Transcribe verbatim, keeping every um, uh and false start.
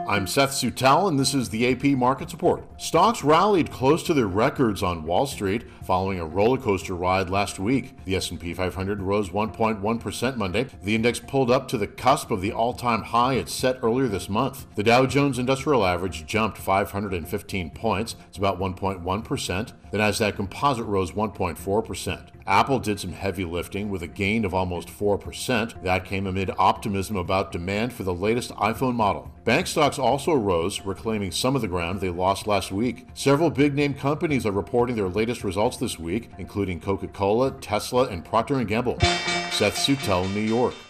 I'm Seth Sutel, and this is the A P Markets Report. Stocks rallied close to their records on Wall Street following a roller coaster ride last week. The S and P five hundred rose one point one percent Monday. The index pulled up to the cusp of the all-time high it set earlier this month. The Dow Jones Industrial Average jumped five hundred fifteen points. It's about one point one percent. The Nasdaq Composite rose one point four percent. Apple did some heavy lifting with a gain of almost four percent. That came amid optimism about demand for the latest iPhone model. Bank stocks also rose, reclaiming some of the ground they lost last week. Several big-name companies are reporting their latest results this week, including Coca-Cola, Tesla, and Procter and Gamble. Seth Sutel, New York.